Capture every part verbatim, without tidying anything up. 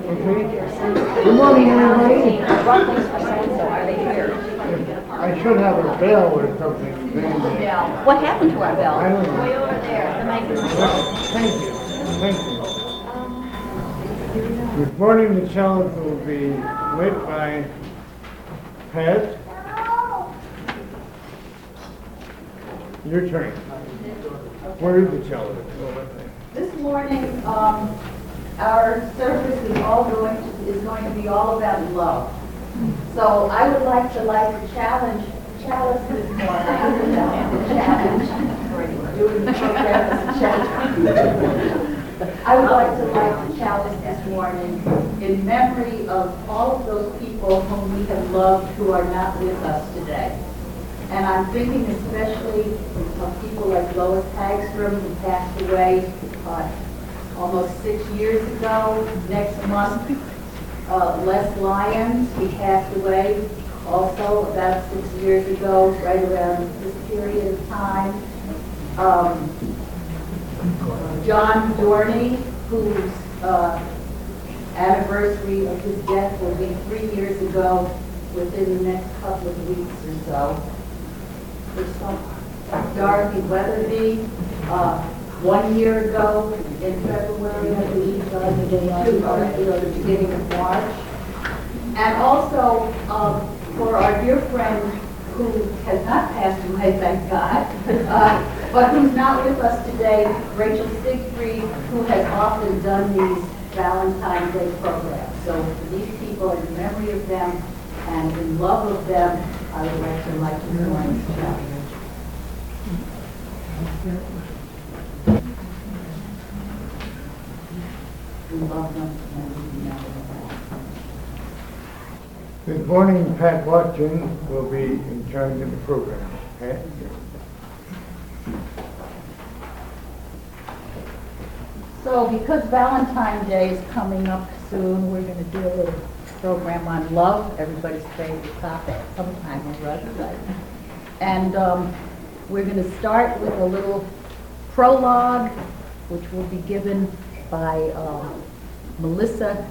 Okay. Good morning, everybody. Are they here? I should have a bell or something. Then. Yeah. What happened to our bell? I don't know. Way over there. The mic is Thank you. Thank you. This morning the challenge will be lit by Pat. Your turn. Where is the challenge? This morning, um, our service is all going to, is going to be all about love. So I would like to like to challenge, challenge this morning, challenge, doing the program as a challenge. I would like to like to challenge this morning in memory of all of those people whom we have loved who are not with us today. And I'm thinking especially of people like Lois Hagstrom, who passed away uh, almost six years ago. Next month, uh, Les Lyons, he passed away also about six years ago, right around this period of time. Um, John Dorney, whose uh, anniversary of his death will be three years ago within the next couple of weeks or so. Dorothy Weatherby, uh, one year ago in February, I believe, uh, the day after, you know, the beginning of March. And also um, for our dear friend who has not passed away, thank God, uh, but who's not with us today, Rachel Siegfried, who has often done these Valentine's Day programs. So for these people, in memory of them and in love of them, I would like to like to join this challenge. We love them and we know them. This morning, Pat Watson will be in charge of the program. Pat? So because Valentine's Day is coming up soon, we're going to do a little program on love, everybody's favorite topic, sometime or other, right? And um, we're going to start with a little prologue, which will be given by um, Melissa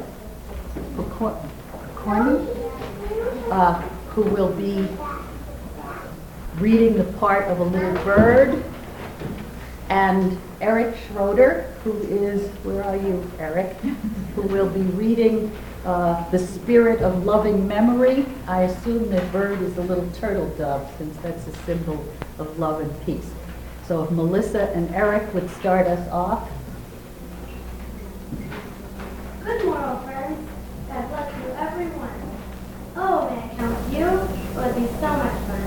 Picorni, uh, who will be reading the part of a little bird, and Eric Schroeder, who is, where are you, Eric, who will be reading uh, The Spirit of Loving Memory. I assume that bird is a little turtle dove, since that's a symbol of love and peace. So if Melissa and Eric would start us off. Good morning, friends. God bless you, everyone. Oh, may I come with you? It would be so much fun.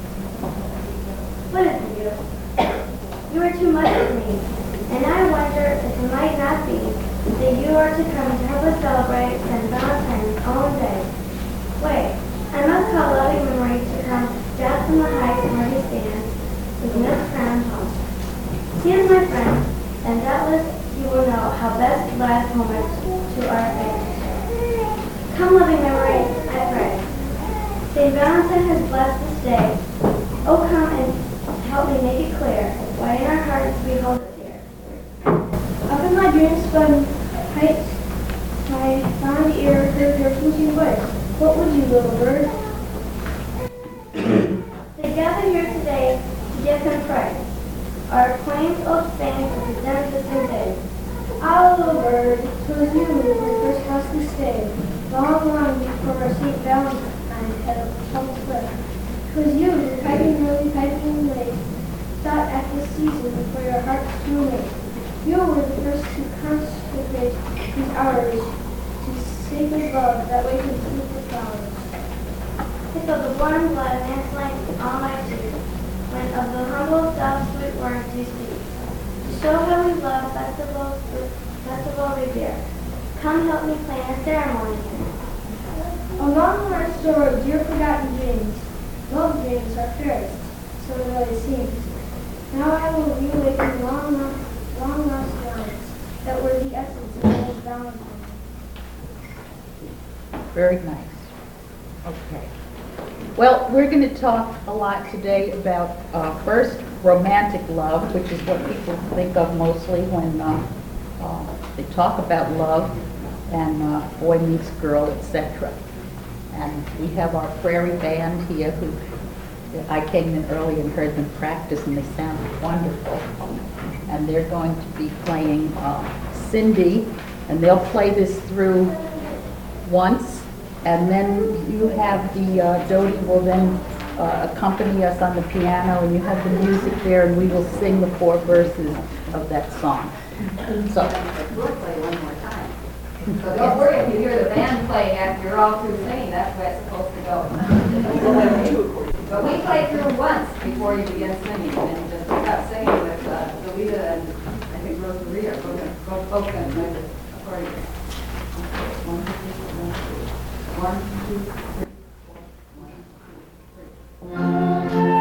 What is it, you? You are too much for me, and I wonder if it might not be that you are to come to help us celebrate Saint Valentine's own day. Wait, I must call loving memory to come down from the heights where he stands with Miss Crown home. He is my friend, and doubtless you will know how best to last moments to our family. Come, loving memory, I pray. Saint Valentine has blessed this day. Oh, come and help me make it clear why in our hearts we hold it dear. Up in my dreams spun heights, my fond ear heard your fleeting voice. What would you, little bird? They gather here today to give him praise. Our quaint old saint of the beneficent day. Ah, little bird, 'twas you who first house we stayed, long, long before Saint Valentine had a troubled slip. 'Twas you who piping early, piping late, sought at this season for your heart's true mate. You were the first to consecrate these hours to sacred love that wakens beautiful flowers. Think of the warm blood of man's life all my tears, when of the humble dove sweet words you speak. To show how we love, festival, festival revere. Come help me plan a ceremony here. Along our story, dear forgotten dreams, love dreams are fairest, so it always seems. Now I will reawaken long lost, long lost lines that were the essence of old Valentine. Very nice. Okay. Well, we're going to talk a lot today about, uh, first, romantic love, which is what people think of mostly when uh, uh, they talk about love. and uh, Boy Meets Girl, et cetera. And we have our Prairie Band here who, I came in early and heard them practice and they sound wonderful. And they're going to be playing uh, Cindy, and they'll play this through once, and then you have the, uh, Jody will then uh, accompany us on the piano, and you have the music there, and we will sing the four verses of that song. So, We'll play one more time. So don't worry if you hear the band play after you're all through singing, that's where it's supposed to go. But we play through once before you begin singing, and you just pick up singing with uh, Delita and I think Rosalie are going to go both going to play the accordion. One, two, three, one, two, three, four, one, two, three.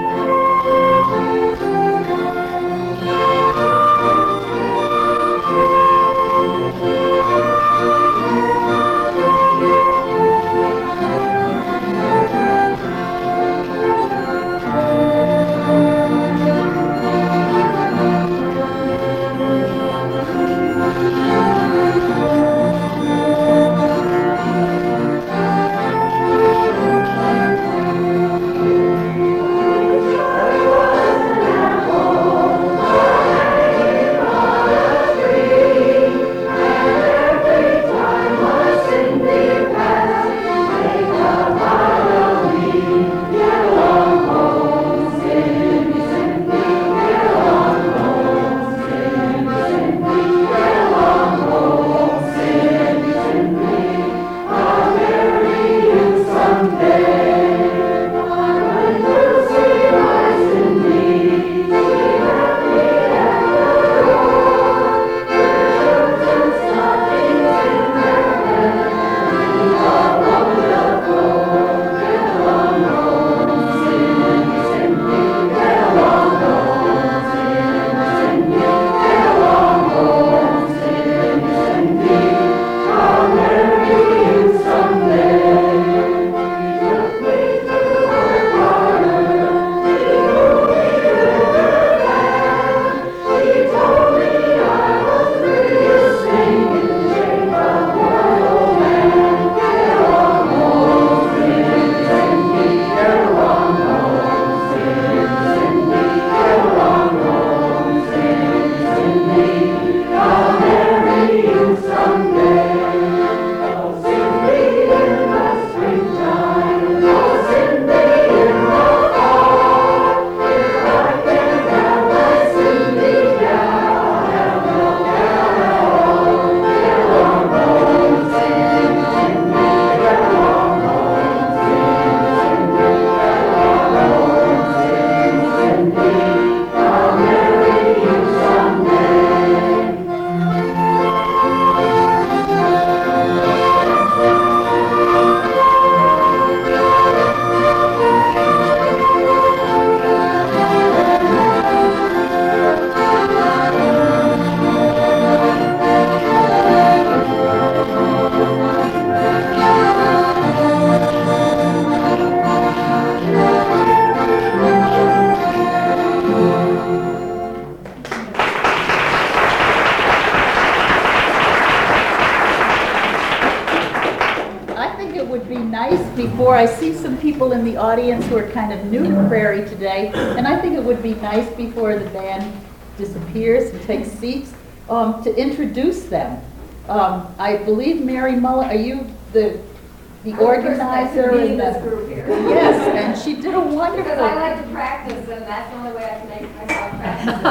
Before, I see some people in the audience who are kind of new to Prairie today, and I think it would be nice before the band disappears and takes seats um, to introduce them. Um, I believe Mary Mullen, are you the the organizer? In and this the, group here. yes, and she did a wonderful. Because I like to practice, and that's the only way I can make myself practice.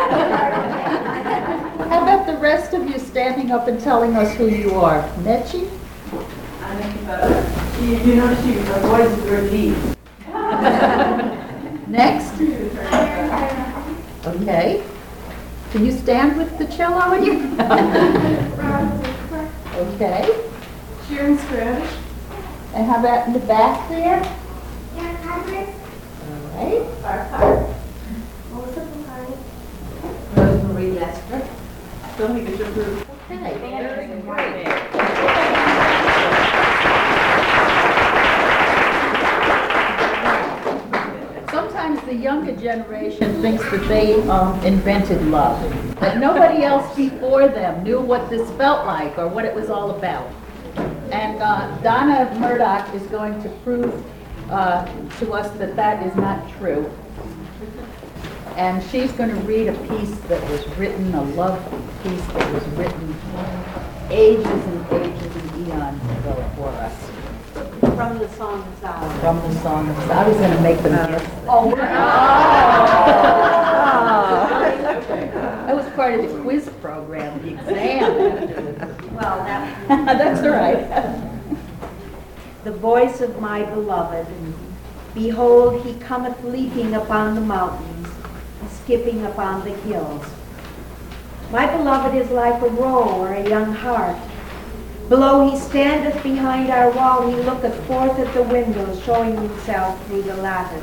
How about the rest of you standing up and telling us who you are? Netchi? I mean, uh, you, you know, she, her voice is very deep. Next. Okay. Can you stand with the cello on you? Okay. Sharon Scratch. And how about in the back there? Yeah, Congress. All right. Melissa Picard. Rosemary Lester. Don't get your group. Okay. Very great. Sometimes the younger generation thinks that they um, invented love. But nobody else before them knew what this felt like or what it was all about. And uh, Donna Murdoch is going to prove uh, to us that that is not true. And she's going to read a piece that was written, a love piece that was written ages and ages and eons ago for us. From the Song of Solomon. From the Song of Solomon. I was going to make them guess. Oh, That was part of the quiz program, the exam. well, that, That's all right. the voice of my beloved. Behold, he cometh leaping upon the mountains, skipping upon the hills. My beloved is like a roe or a young hart. Below he standeth behind our wall, he looketh forth at the windows, showing himself through the lattice.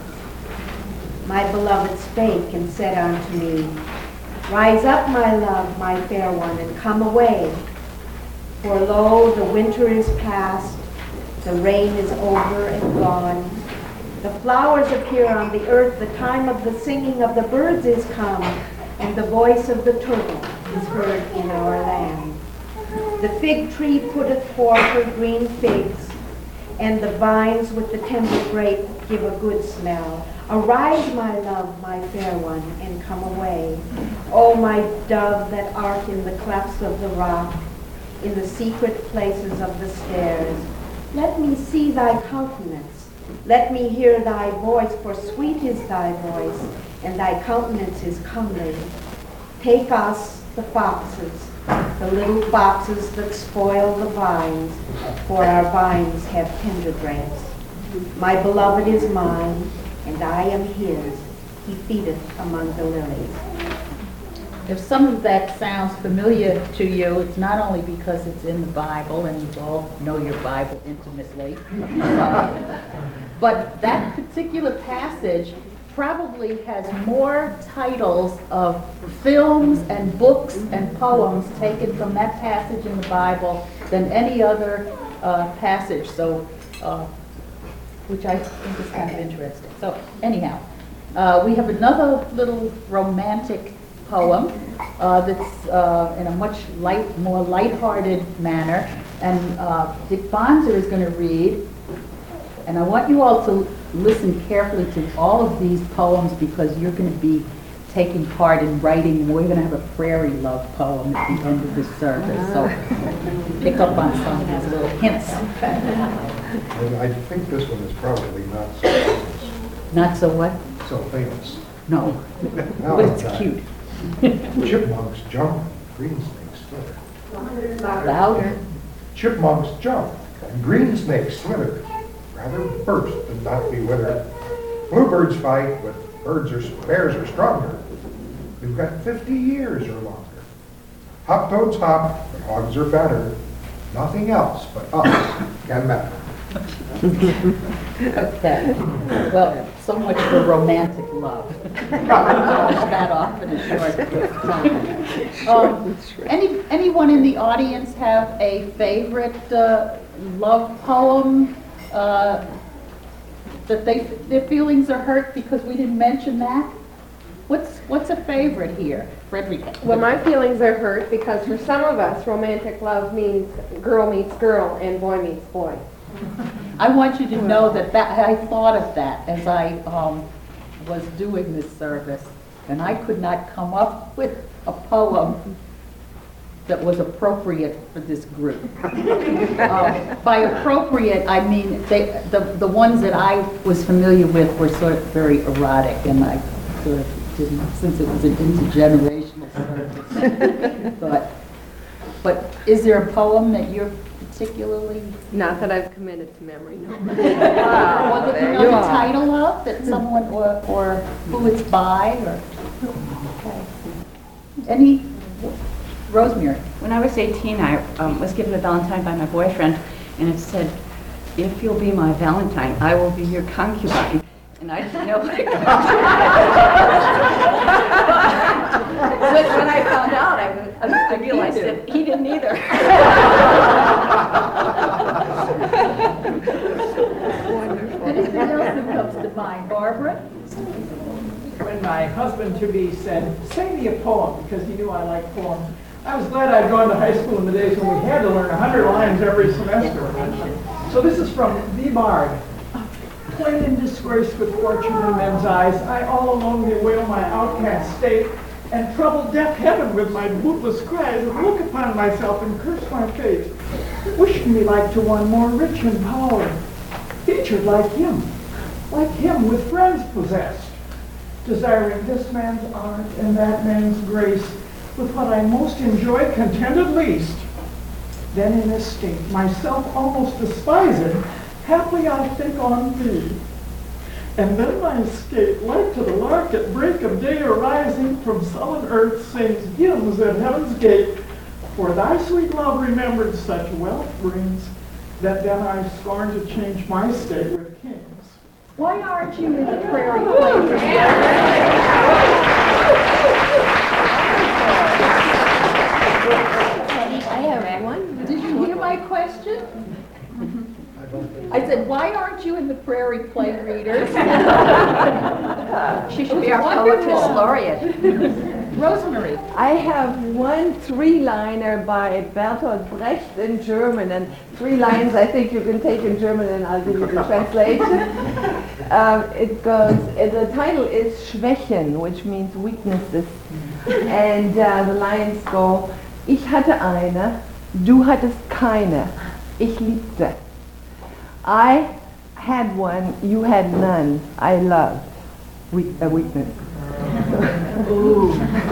My beloved spake and said unto me, Rise up, my love, my fair one, and come away. For lo, the winter is past, the rain is over and gone. The flowers appear on the earth, the time of the singing of the birds is come, and the voice of the turtle is heard in our land. The fig tree putteth forth her green figs, and the vines with the tender grape give a good smell. Arise, my love, my fair one, and come away. O my dove that art in the clefts of the rock, in the secret places of the stairs, let me see thy countenance. Let me hear thy voice, for sweet is thy voice, and thy countenance is comely. Take us, the foxes, the little foxes that spoil the vines, for our vines have tender grapes. My beloved is mine, and I am his. He feedeth among the lilies. If some of that sounds familiar to you, it's not only because it's in the Bible, and you all know your Bible intimately, uh, but that particular passage probably has more titles of films and books and poems taken from that passage in the Bible than any other uh, passage, so uh, which I think is kind of interesting. So anyhow, uh, we have another little romantic poem uh, that's uh, in a much light, more lighthearted manner, and uh, Dick Bonser is going to read. And I want you all to listen carefully to all of these poems because you're going to be taking part in writing. We're going to have a prairie love poem at the end of this service, so pick up on some of these little hints. And I think this one is probably not so famous. Not so what? So famous. No, Now but it's I've got cute. Chipmunks jump, green snakes slither. Louder. Chipmunks jump, and green snakes slither. Rather burst than not be withered. Bluebirds fight, but birds are bears are stronger. We've got fifty years or longer. Hop toads hop, but hogs are fatter. Nothing else but us can matter. Okay. Well, so much for romantic love. That off in a short time. Um, any, anyone in the audience have a favorite uh, love poem uh, that they their feelings are hurt because we didn't mention that? What's what's a favorite here, Frederica? Well, my feelings are hurt because for some of us, romantic love means girl meets girl and boy meets boy. I want you to know that, that I thought of that as I um, was doing this service, and I could not come up with a poem that was appropriate for this group. um, by appropriate, I mean they, the the ones that I was familiar with were sort of very erotic, and I sort of didn't, since it was an intergenerational service. but but is there a poem that you're particularly? Not that I've committed to memory, no. Wow. Well, do you know the title of that someone, or, or who it's by, or? Okay. Any, Rosemary? When I was eighteen, I um, was given a Valentine by my boyfriend, and it said, "If you'll be my Valentine, I will be your concubine." And I didn't know what it was. But when I found out, I, I, I realized that he didn't either. Anything else that comes to mind? Barbara? When my husband husband-to-be said, "Sing me a poem," because he knew I liked poems. I was glad I'd gone to high school in the days when we had to learn a hundred lines every semester. So this is from The Bard. Plain and disgraced with fortune in men's eyes, I all alone bewail my outcast state, and trouble deaf heaven with my bootless cries, and look upon myself and curse my fate. Wishing me like to one more rich in power, featured like him, like him with friends possessed, desiring this man's art and that man's grace, with what I most enjoy contented least. Then in this state, myself almost despised, haply I think on thee. And then my escape, like to the lark at break of day arising from sullen earth, sings hymns at heaven's gate. For thy sweet love remembered such wealth brings, that then I scorn to change my state with kings. Why aren't you in the prairie playground? I have one. Did you hear my question? I said, why aren't you in the Prairie Play Readers? She should be our poetess laureate. Rosemary. I have one three-liner by Bertolt Brecht in German, and three lines I think you can take in German, and I'll give you the translation. Um, it goes, uh, the title is Schwächen, which means weaknesses. And uh, the lines go, ich hatte eine, du hattest keine, ich liebte. I had one, you had none, I loved. Weak, a weakness. Ooh.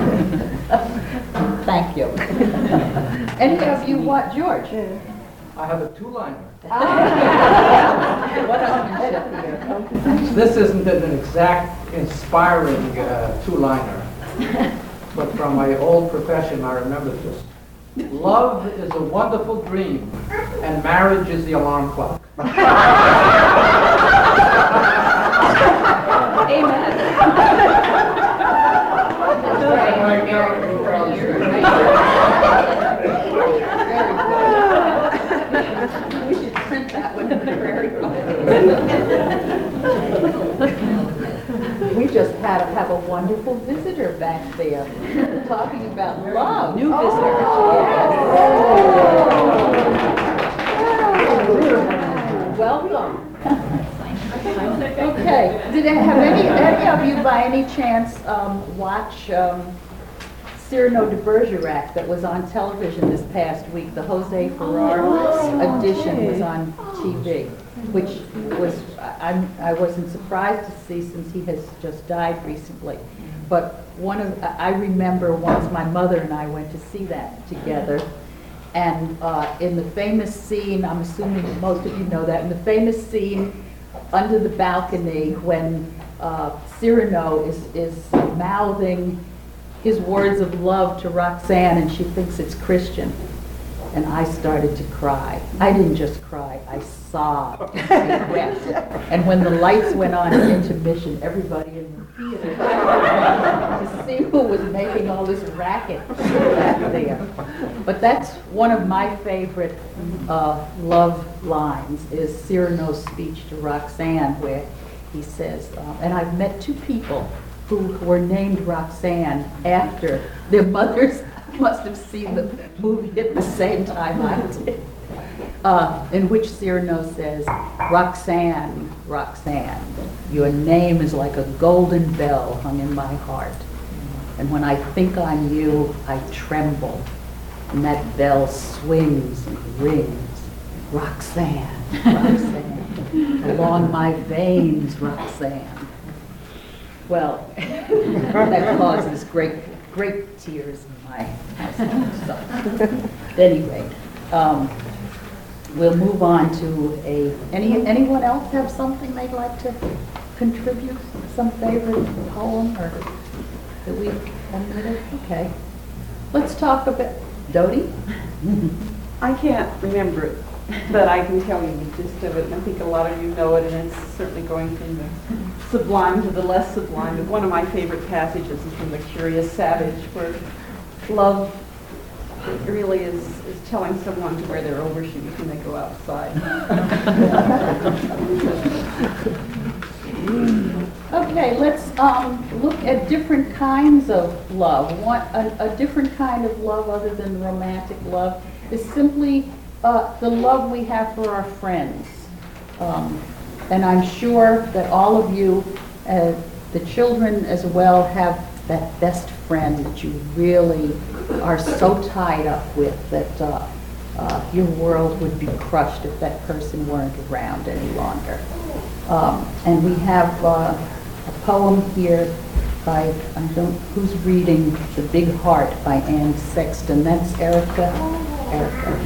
Thank you. Any of you what, George? I have a two-liner. What else? This isn't an exact inspiring uh, two-liner, but from my old profession I remember this. Love is a wonderful dream, and marriage is the alarm clock. Amen. We should print that one in the Prairie We just had have a wonderful visitor back there talking about love. New visitor. Oh. Welcome. Okay. Did it have any any of you by any chance um, watch um, Cyrano de Bergerac that was on television this past week? The Jose Ferrer Oh, edition okay. was on T V, which was I, I'm- I wasn't surprised to see since he has just died recently. But one of I I remember once my mother and I went to see that together. And uh, in the famous scene, I'm assuming that most of you know that, in the famous scene under the balcony when uh, Cyrano is, is mouthing his words of love to Roxanne and she thinks it's Christian. And I started to cry. I didn't just cry, I sobbed and wept. And when the lights went on in intermission, everybody in the theater to see who was making all this racket back there. But that's one of my favorite uh, love lines is Cyrano's speech to Roxanne where he says, uh, and I've met two people who were named Roxanne after their mothers must have seen the movie at the same time I did, uh, in which Cyrano says, Roxanne, Roxanne, your name is like a golden bell hung in my heart. And when I think on you, I tremble, and that bell swings and rings. Roxanne, Roxanne, along my veins, Roxanne. Well, that causes great, great tears in my household. So, at any rate, um, we'll move on to a, any, anyone else have something they'd like to contribute? Some favorite poem or that we omitted? Okay. Let's talk a bit. Dodie? I can't remember it, but I can tell you the gist of it, and I think a lot of you know it, and it's certainly going from the sublime to the less sublime. But one of my favorite passages is from The Curious Savage, where love really is, is telling someone to wear their overshoes when they go outside. Okay. Okay, let's um, look at different kinds of love. One, a, a different kind of love other than romantic love is simply uh, the love we have for our friends. Um, and I'm sure that all of you, uh, the children as well, have that best friend that you really are so tied up with that uh, uh, your world would be crushed if that person weren't around any longer. Um, and we have uh, a poem here by, I don't, who's reading The Big Heart by Anne Sexton. That's Erica. Erica.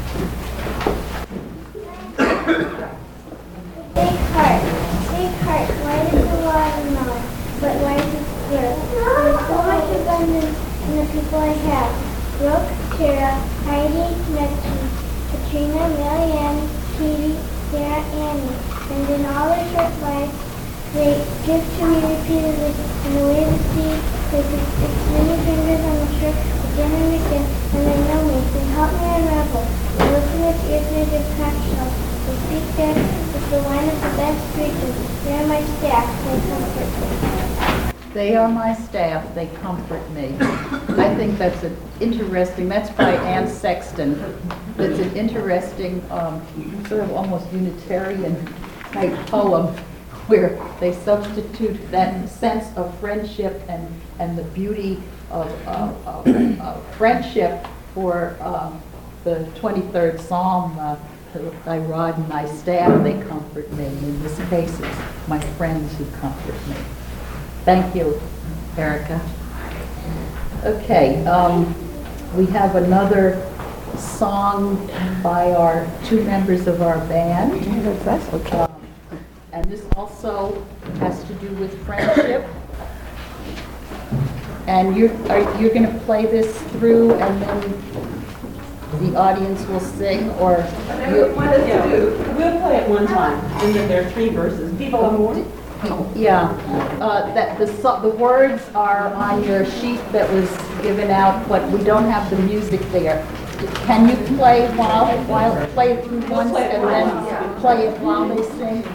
Big heart, big heart, why does the water know? But why does it spill? There's so much abundance in the people I have. Brooke, Tara, Heidi, Mitzi, Katrina, Marianne, Katie, Sarah, Annie. And in all their short lives, they give to me repeatedly, and the way the sea takes its, its many fingers on the shore again and again, and they know me, they help me unravel. They listen with ears made of conch shells. They speak there with the line of the best preachers. They are my staff, they comfort me. They are my staff, they comfort me. I think that's an interesting, that's by Anne Sexton. That's an interesting, um, sort of almost Unitarian type poem where they substitute that sense of friendship and, and the beauty of, of, of, of friendship for um, the twenty-third Psalm, uh, thy rod and thy staff, they comfort me. In this case, it's my friends who comfort me. Thank you, Erica. Okay, um, we have another song by our two members of our band. That's okay. Um, and this also has to do with friendship. And you're, are, you're going to play this through and then the audience will sing, or? You, Yeah, we'll play it one time, and then there are three verses. Viva l'amore. Yeah, uh, that the so the words are on your sheet that was given out, but we don't have the music there. Can you play while while play it through once play it and once. then play it while they sing?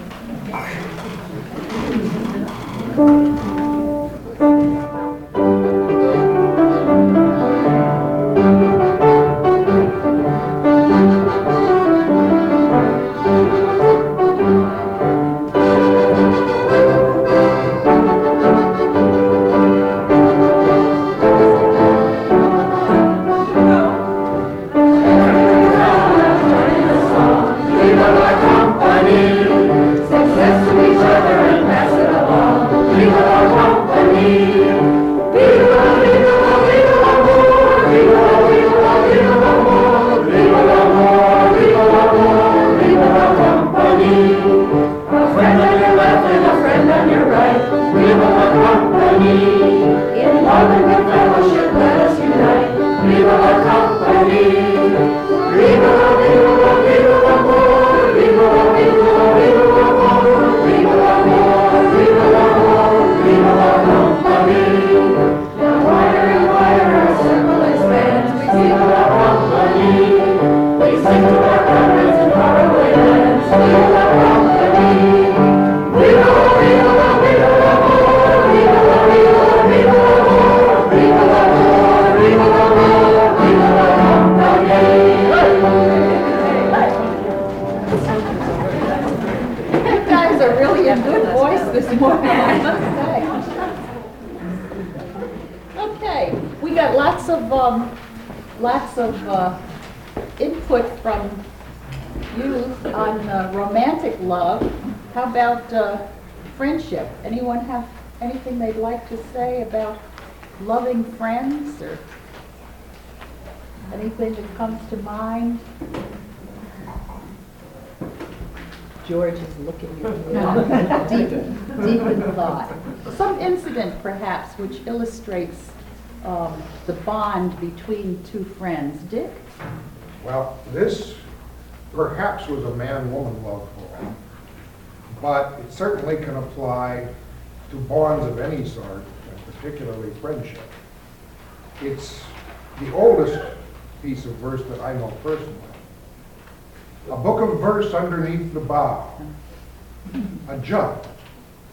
Anyone have anything they'd like to say about loving friends or anything that comes to mind? George is looking at you deep, deep in thought. Some incident perhaps which illustrates um, the bond between two friends. Dick? Well, this perhaps was a man-woman love poem, but it certainly can apply to bonds of any sort, and particularly friendship. It's the oldest piece of verse that I know personally. A book of verse underneath the bough, a jump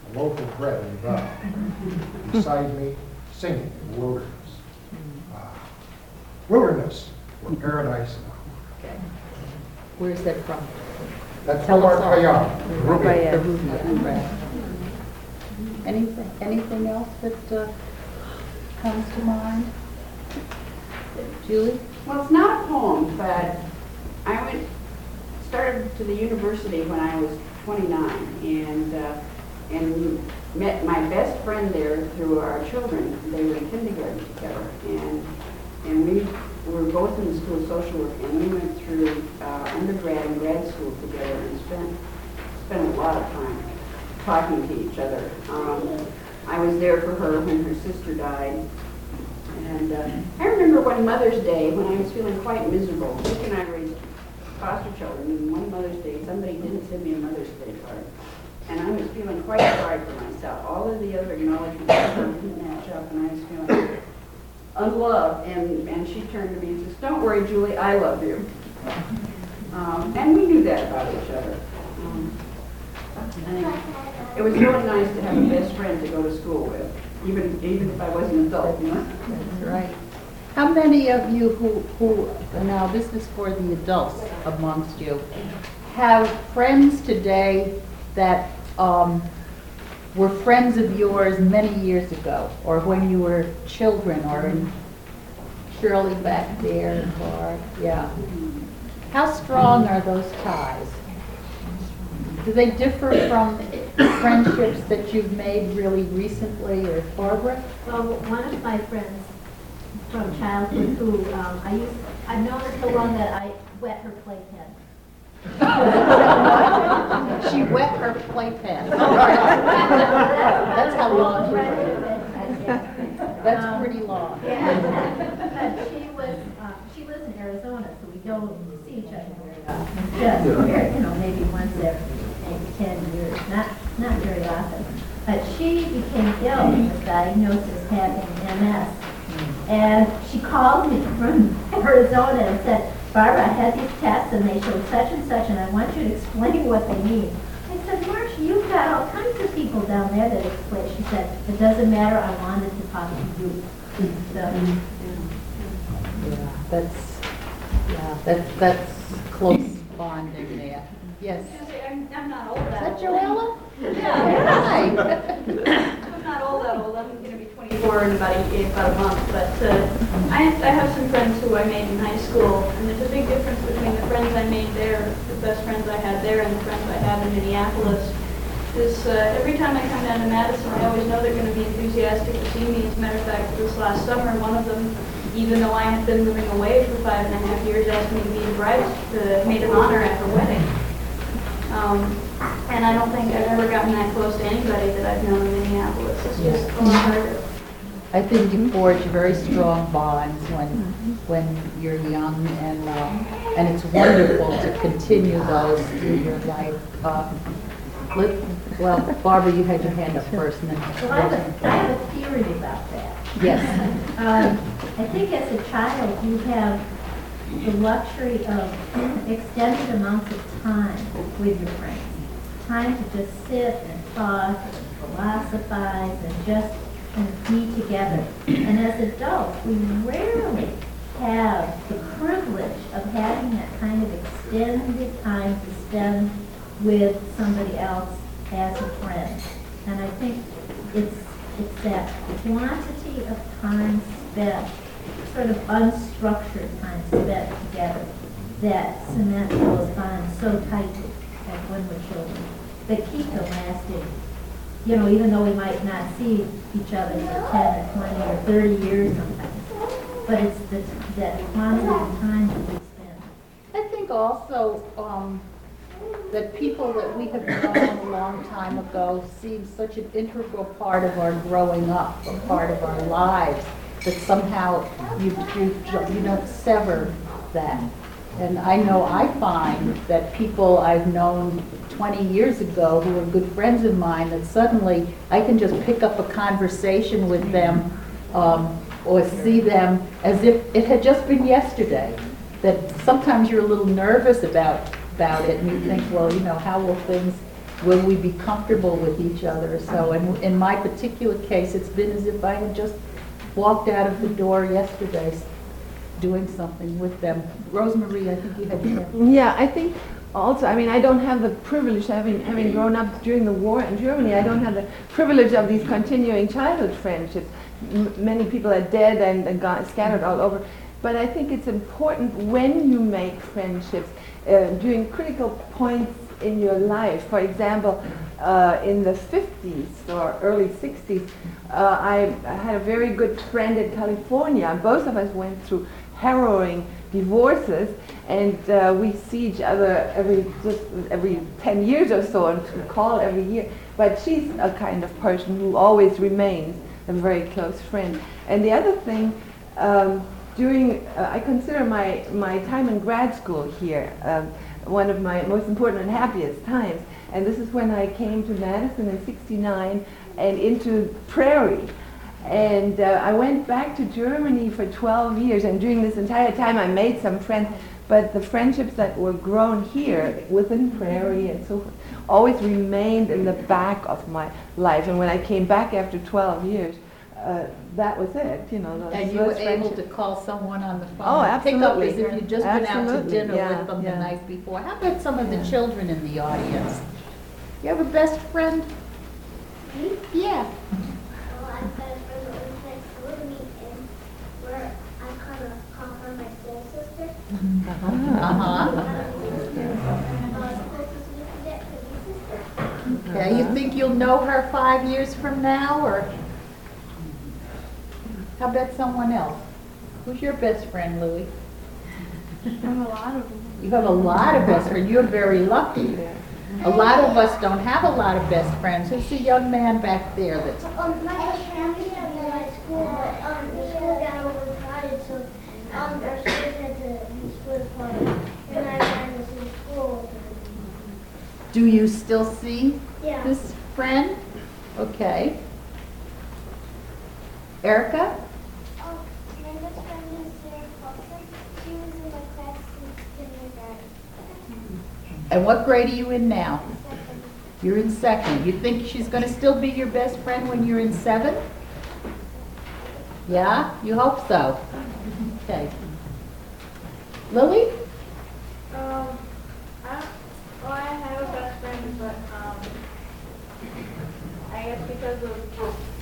a loaf of bread in the ground. Beside me, singing in the wilderness. Ah, wilderness, where paradise. Okay. Where's that from? That's Tell us Omar all. Khayyam, Peruvian. Peruvian, right. Anything, anything else that uh, comes to mind? Julie? Well, it's not a poem, but I went, started to the university when I was twenty-nine, and uh, and met my best friend there through our children. They were in kindergarten together, and and we were both in the School of Social Work, and we went through uh, undergrad and grad school together, and spent spent a lot of time talking to each other. Um, I was there for her when her sister died. And uh, I remember one Mother's Day when I was feeling quite miserable. Dick and I raised foster children, and one Mother's Day, somebody didn't send me a Mother's Day card. And I was feeling quite sorry for myself. All of the other acknowledgments didn't match up, and I was feeling unloved. And, and she turned to me and says, "Don't worry, Julie, I love you." Um, and we knew that about each other. Um, I think it was really nice to have a best friend to go to school with. Even, even if I was an adult, you know? That's right. How many of you who, who, now this is for the adults amongst you, have friends today that um, were friends of yours many years ago, or when you were children, or in Shirley back there, or, yeah. How strong are those ties? Do they differ from friendships that you've made really recently, or Barbara? Well, one of my friends from childhood who um, I used, I've known her so long that I wet her playpen. She wet her playpen. That's how long she waited. That's pretty long. Yeah. But she was, uh, she lives in Arizona, so we don't see each other very often. Just, you know, maybe once every maybe ten years, not, not very often. But she became ill and was diagnosed as having M S. And she called me from Arizona and said, "Barbara, I had these tests and they showed such and such, and I want you to explain what they mean." I said, "Marcia, you've got all kinds of people down there that explain." She said, "It doesn't matter, I wanted to talk to you." So, yeah, that's, yeah, that's, that's close bonding there. Yes. I'm, I'm not old Is that that old. Joella? Yeah. Hi. I'm not old that old. I'm going to be twenty-four in about a, about a month. But uh, I, I have some friends who I made in high school, and there's a big difference between the friends I made there, the best friends I had there, and the friends I have in Minneapolis. Is uh, every time I come down to Madison, I always know they're going to be enthusiastic to see me. As a matter of fact, this last summer, one of them, even though I had been moving away for five and a half years, asked me to be the bride, uh, maid of honor at her wedding. Um, and I don't think I've ever gotten that close to anybody that I've known in Minneapolis. It's just a lot harder. I think you forge very strong bonds when when you're young, and uh, and it's wonderful to continue those through your life. Uh, let- well, Barbara, you had your hand up first, and then. well, I have a, I have a theory about that. Yes. Um, I think as a child, you have the luxury of extended amounts of time with your friends. Time to just sit and talk and philosophize and just kind of be together. And as adults, we rarely have the privilege of having that kind of extended time to spend with somebody else as a friend. And I think it's it's that quantity of time spent, sort of unstructured time spent together, that cement those bonds so tightly as when we're children, that keep them lasting. You know, even though we might not see each other for ten or twenty or thirty years sometimes, but it's the, that quantity of time that we spend. I think also um, that people that we have known a long time ago seem such an integral part of our growing up, a part of our lives, that somehow you, you, you don't sever that. And I know I find that people I've known twenty years ago who are good friends of mine, that suddenly I can just pick up a conversation with them um, or see them as if it had just been yesterday. That sometimes you're a little nervous about about it, and you think, well, you know, how will things will we be comfortable with each other? So in, in my particular case, it's been as if I had just walked out of the door yesterday s- doing something with them. Rosemary, I think you had your hand. Yeah, I think also, I mean, I don't have the privilege, having, having grown up during the war in Germany, I don't have the privilege of these continuing childhood friendships. M- many people are dead and, and got scattered all over. But I think it's important when you make friendships uh, during critical points in your life. For example, uh, in the fifties or early sixties, uh, I, I had a very good friend in California. Both of us went through harrowing divorces, and uh, we see each other every just every ten years or so, and we call every year. But she's a kind of person who always remains a very close friend. And the other thing, um, during uh, I consider my my time in grad school here um, one of my most important and happiest times. And this is when I came to Madison in sixty-nine and into Prairie. And uh, I went back to Germany for twelve years, and during this entire time I made some friends, but the friendships that were grown here within Prairie and so forth always remained in the back of my life. And when I came back after twelve years, uh, that was it, you know. Those, And you were those able to friendships. call someone on the phone. Oh, and Pick up absolutely. as if you'd just been out to Absolutely, dinner yeah, with them yeah. the night before. How about some of the children in the audience? You have a best friend? Me? Yeah. Well, I've got a friend that lives next door to me, and where I kind of call her my soul sister. Uh-huh. Uh, closest we can get to be sister. Okay, you think you'll know her five years from now, or? How about someone else? Who's your best friend, Louie? I have a lot of them. You have a lot of best friends. You're very lucky. A lot of us don't have a lot of best friends. Who's the young man back there that's... Um, my best friend used to be in my school, but um, the school got overcrowded, so um, our schools had to be split apart. And I ran this in school. Do you still see Yeah. this friend? Okay. Erica? Um, my best friend is Sarah Paulson. She was in my class since kindergarten. And what grade are you in now? You're in second. You think she's going to still be your best friend when you're in seventh? Yeah? You hope so. Okay. Lily? Um, I, well, I have a best friend, but, um, I guess because of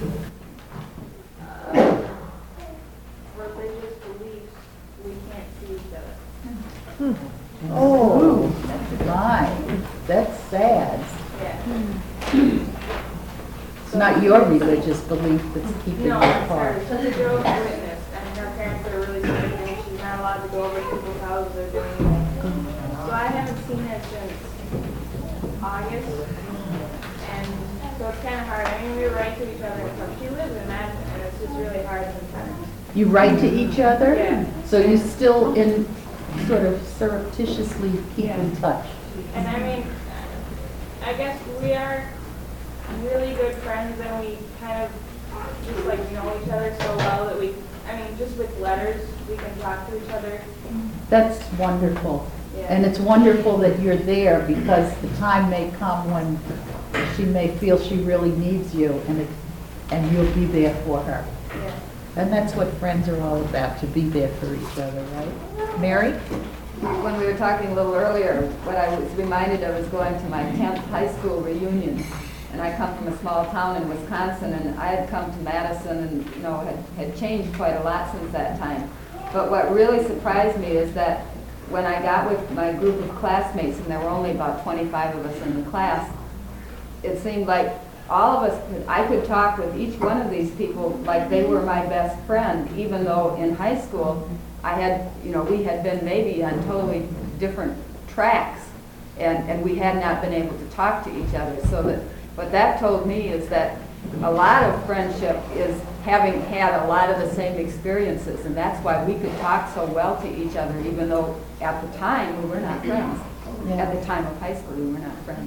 uh, religious beliefs, we can't see each other. Oh, my. That's sad. Yeah. It's not your religious belief that's keeping you No, apart. it's her. She's a Jehovah's Witness, and her parents are really strict, and she's not allowed to go over to people's houses or do anything. So I haven't seen her since August, and so it's kind of hard. I mean, we write to each other and stuff. She lives in Madison, and it's just really hard sometimes. You write to each other? Yeah. So you still in sort of surreptitiously keep Yeah. in touch? And I mean, I guess we are really good friends, and we kind of just like know each other so well that we, I mean, just with letters, we can talk to each other. That's wonderful. Yeah. And it's wonderful that you're there, because the time may come when she may feel she really needs you, and it, and you'll be there for her. Yeah. And that's what friends are all about, to be there for each other, right? Mary? When we were talking a little earlier, what I was reminded of is going to my tenth high school reunion. And I come from a small town in Wisconsin, and I had come to Madison and, you know, had, had changed quite a lot since that time. But what really surprised me is that when I got with my group of classmates, and there were only about twenty-five of us in the class, it seemed like all of us, could, I could talk with each one of these people like they were my best friend, even though in high school I had, you know, we had been maybe on totally different tracks, and, and we had not been able to talk to each other. So that what that told me is that a lot of friendship is having had a lot of the same experiences, and that's why we could talk so well to each other, even though at the time we were not friends. Yeah. At the time of high school, we were not friends.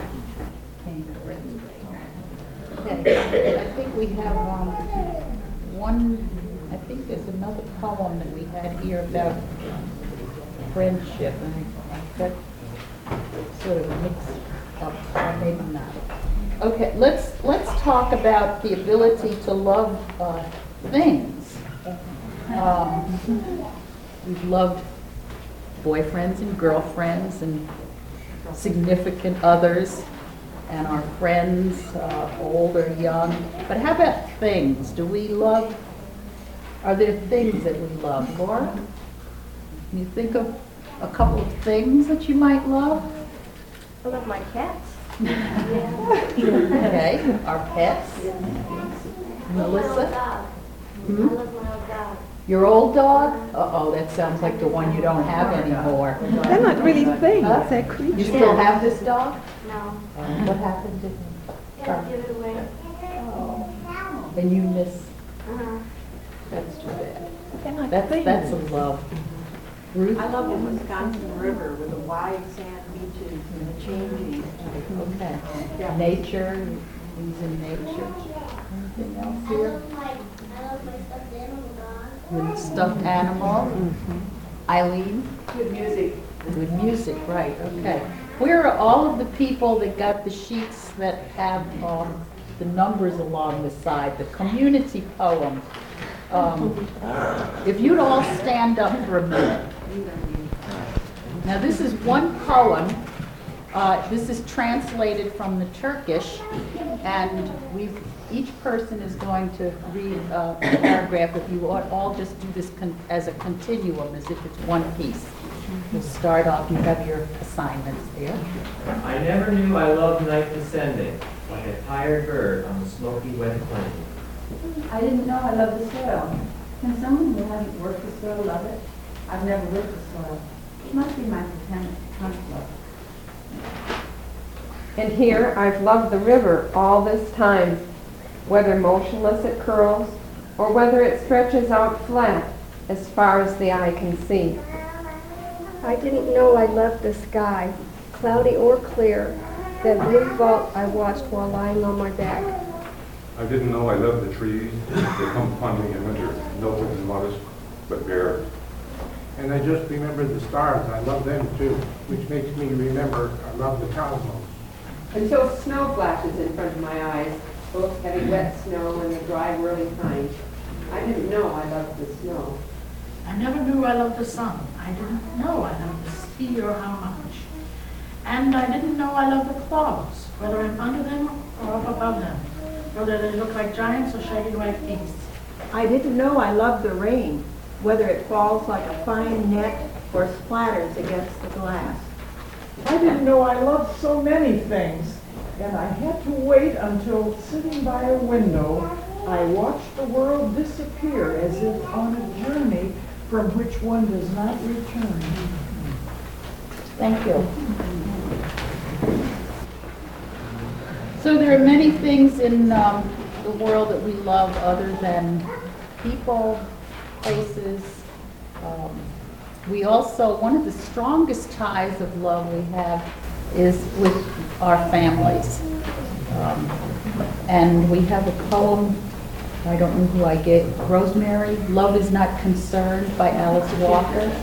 Okay, I think we have um, one, I think there's another poem that we had here about friendship, and I got sort of mixed up. maybe not. Okay, let's, let's talk about the ability to love uh, things. Um, we've loved boyfriends and girlfriends and significant others and our friends, uh, old or young. But how about things? Do we love, are there things that we love? Laura, can you think of a couple of things that you might love? I love my cats. Okay, our pets. Melissa? Hmm? I love my old dog. Your old dog? Uh-oh, that sounds like the one you don't have anymore. They're not really things, Huh? they're creatures. You still have this dog? No. Um, What happened to him? Gotta give it away. Oh. And you miss, Uh-huh. that's too bad. They're not That's, things. that's a love. Ruth? I love the Wisconsin River with the wide sand beaches and the changing. Okay. Yeah. Nature, things in nature. Anything else I here? love my, I love my stuffed animal dog. With stuffed animal? Eileen? Good music. Good music, right, okay. Where are all of the people that got the sheets that have um, the numbers along the side, the community poem? Um, If you'd all stand up for a minute. Now, this is one poem. Uh, This is translated from the Turkish, and we, each person is going to read uh, a paragraph. If you ought all just do this con- as a continuum, as if it's one piece. We'll start off, you have your assignments there. I never knew I loved night descending, like a tired bird on the smoky wet plain. I didn't know I loved the soil. Can someone who hasn't worked the soil love it? I've never worked the soil. It must be my pretend conflict. And here I've loved the river all this time, whether motionless it curls, or whether it stretches out flat as far as the eye can see. I didn't know I loved the sky, cloudy or clear, that blue vault I watched while lying on my back. I didn't know I loved the trees. They come upon me in winter, noble and modest, but bare. And I just remembered the stars. I love them too, which makes me remember I love the cosmos. Until snow flashes in front of my eyes, both heavy wet snow and the dry whirly pine. I didn't know I loved the snow. I never knew I loved the sun. I didn't know I loved the sea or how much. And I didn't know I loved the clouds, whether I'm under them or up above them, whether they look like giants or shaggy white geese. I didn't know I loved the rain, whether it falls like a fine net or splatters against the glass. I didn't know I loved so many things, and I had to wait until, sitting by a window, I watched the world disappear as if on a journey from which one does not return. Thank you. So there are many things in um, the world that we love other than people, places. Um, we also, one of the strongest ties of love we have is with our families. Um, and we have a poem, I don't know who I gave, Rosemary, Love is Not Concerned by Alice Walker.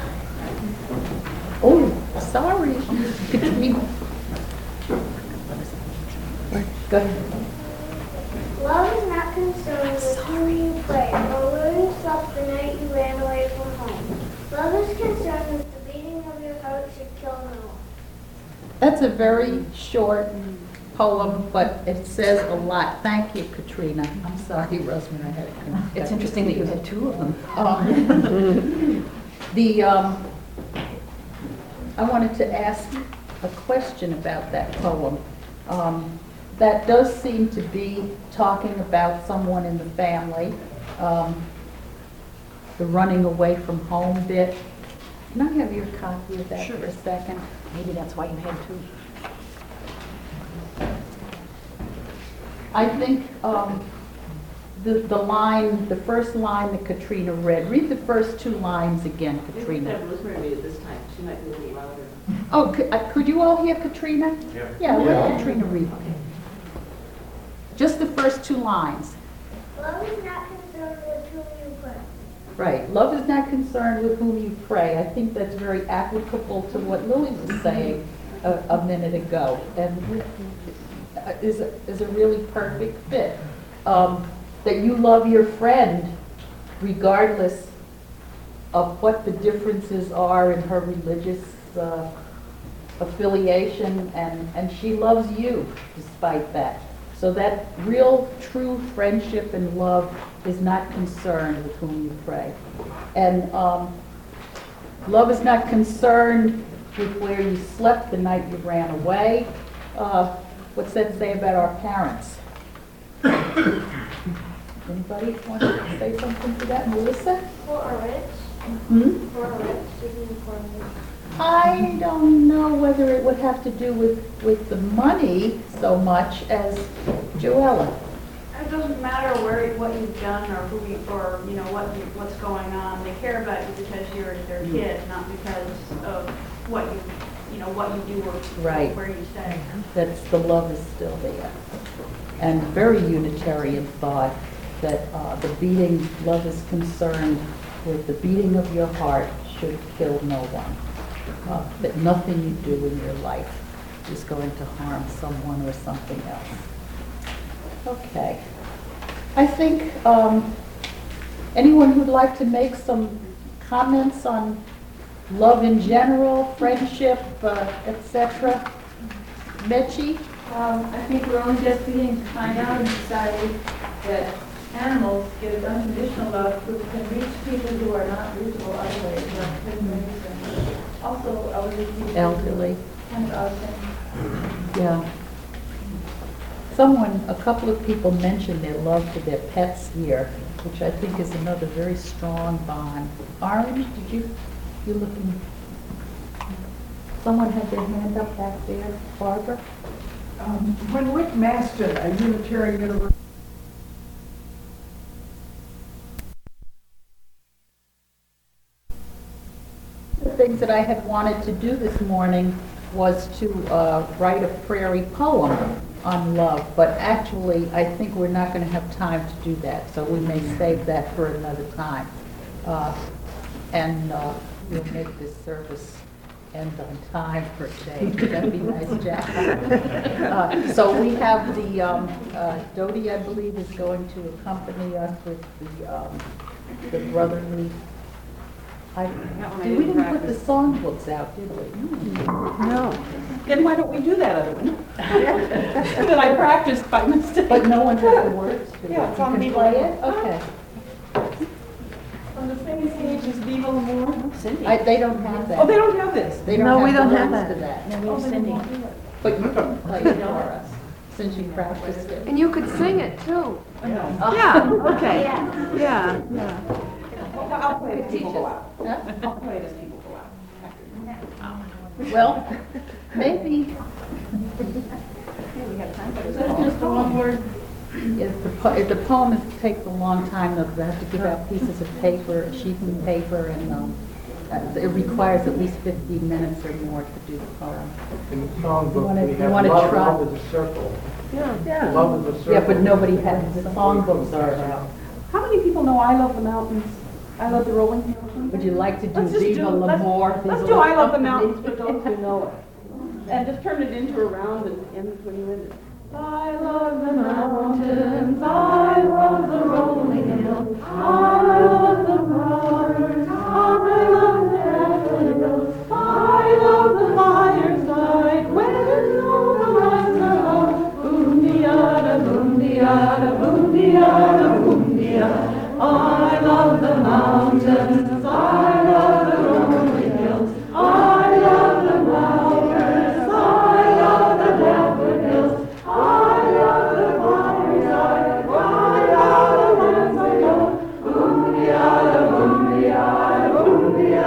Oh, sorry. Katrina. Go ahead. Love is not concerned with who you pray, or where you slept the night you ran away from home. Love is concerned with the beating of your heart should kill no one. That's a very short poem, but it says a lot. Thank you, Katrina. I'm sorry, Rosemary. I had it. It's interesting that you had two of them. Um, the, um, I wanted to ask a question about that poem. Um, that does seem to be talking about someone in the family, um, the running away from home bit. Can I have your copy of that Sure. for a second? Maybe that's why you had two. I think um, the, the line, the first line that Katrina read, read the first two lines again, Katrina. Maybe Rosemary read it this time. She might be a little louder. Oh, could, uh, could you all hear Katrina? Yeah. Yeah, let Yeah. Katrina read. Just the first two lines. Love is not concerned with whom you pray. Right. Love is not concerned with whom you pray. I think that's very applicable to what Lily was saying a, a minute ago, and is, a- is a really perfect fit. Um, that you love your friend regardless of what the differences are in her religious uh, affiliation, and, and she loves you despite that. So that real, true friendship and love is not concerned with whom you pray. And um, love is not concerned with where you slept the night you ran away. Uh, what's that say about our parents? Anybody want to say something to that? Melissa? Poor or rich? Hmm? Poor or rich? Does it mean poor or rich? I don't know whether it would have to do with, with the money so much as Joella. It doesn't matter where, what you've done or who you, or, you know, what, you- what's going on. They care about you because you're their kid, not because of what you, you know, what you do or Right. where you stay. That's, the love is still there. And very Unitarian thought that uh, the beating, love is concerned with the beating of your heart should kill no one. Uh, that nothing you do in your life is going to harm someone or something else. Okay. I think um, anyone who'd like to make some comments on love in general, friendship, uh, et cetera. Mechi? Um, I think we're only just beginning to find out in society that animals give unconditional love who can reach people who are not reachable other ways, like prison and also elderly people. Elderly. And other things. Yeah. Someone, a couple of people mentioned their love for their pets here, which I think is another very strong bond. Orange, did you, you looking? Someone had their hand up back there. Barbara? Um, When Wick Maston, a Unitarian University, The things that I had wanted to do this morning was to uh, write a prairie poem on love, but actually I think we're not going to have time to do that, so we may save that for another time. Uh, and uh, we'll make this service end on time for today. Would that be nice, Jack? uh, so we have the, um, uh, Dodie, I believe, is going to accompany us with the, um, the brotherly. I, did, we didn't put the songbooks out, did we? No. Then why don't we do that other one? That I practiced by mistake. But no one has the words to it. Yeah, it's You on can Viva play L'Amour. it? Okay. On the same page as Viva L'Amour. Cindy. I, they don't have that. Oh, they don't have this? They don't No, have we the don't have words that. to that. No, we have Oh, then Cindy. you won't do it. But you can play it for us, since you practiced it. And you could sing it too. No. Yeah, okay. Yeah. Yeah, yeah. Well, I'll play it as people go out. Huh? I'll play it as people go out. Well, maybe, we have time for is that just a one word? If the, po- if the poem takes a long time, they'll have to give out pieces of paper, sheeting paper, and um, uh, it requires at least fifteen minutes or more to do the poem. In the You songbook, wanna- we you have wanna love, try? love is a circle. Yeah. Yeah. Love is a circle. Yeah, but nobody has, the songbooks are out. How many people know I Love the Mountains? I Love the Rolling Hills? Would you like to do Let's just Viva do- let's- L'Amour? Let's do I Love the Mountains for those who know it. And just turn it into a round and end when you end it. I love the mountains, I love the rolling hills, I love the flowers, I love the daffodils, I love the fireside when all the lights are low. Boom-de-yada, boom-de-yada, boom-de-yada, boom-de-yada. I love the mountains, I love the rolling hills, I love the flowers, I love the daffodils, I love the fireside, right out of lands I go. Boom-de-yada, boom-de-yada, boom-de-yada.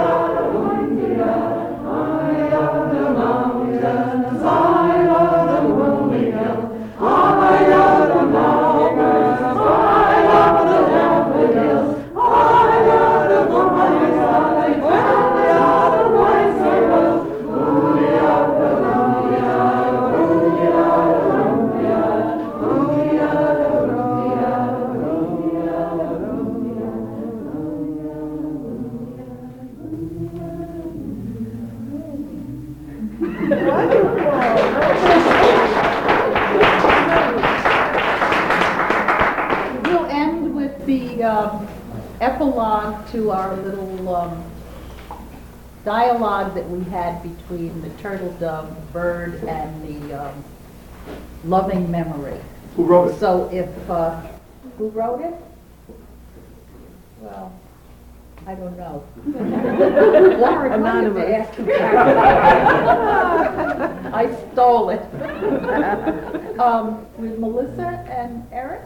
We'll end with the um, epilogue to our little um, dialogue that we had between the turtle dove bird and the um, loving memory. Who wrote it? So if, uh, who wrote it? Well, I don't know. Warren wanted to ask him. I stole it. um, with Melissa and Eric?